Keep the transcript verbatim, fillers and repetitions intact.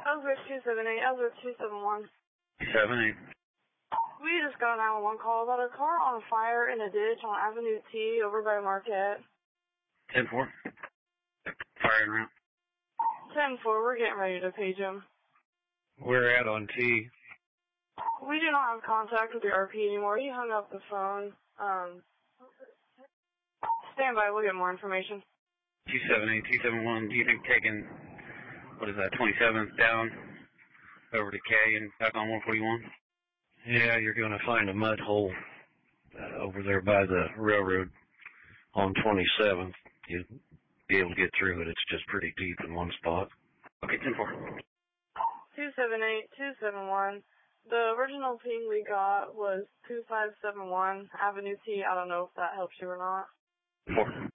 Ellsworth two seven eight, Ellsworth two seven one. seven eight. We just got a nine one one call about a car on fire in a ditch on Avenue T over by Marquette. ten four. Fire en route. ten four, we're getting ready to page him. We're out on T. We do not have contact with the R P anymore. He hung up the phone. Um, stand by, we'll get more information. two seven eight, two seven one, do you think taking, what is that, twenty-seventh down over to K and back on one forty-one? Yeah, you're going to find a mud hole uh, over there by the railroad on twenty-seventh. You'll be able to get through it. It's just pretty deep in one spot. Okay, ten four. two seven eight, two seven one. The original ping we got was two five seven one Avenue T. I don't know if that helps you or not. four.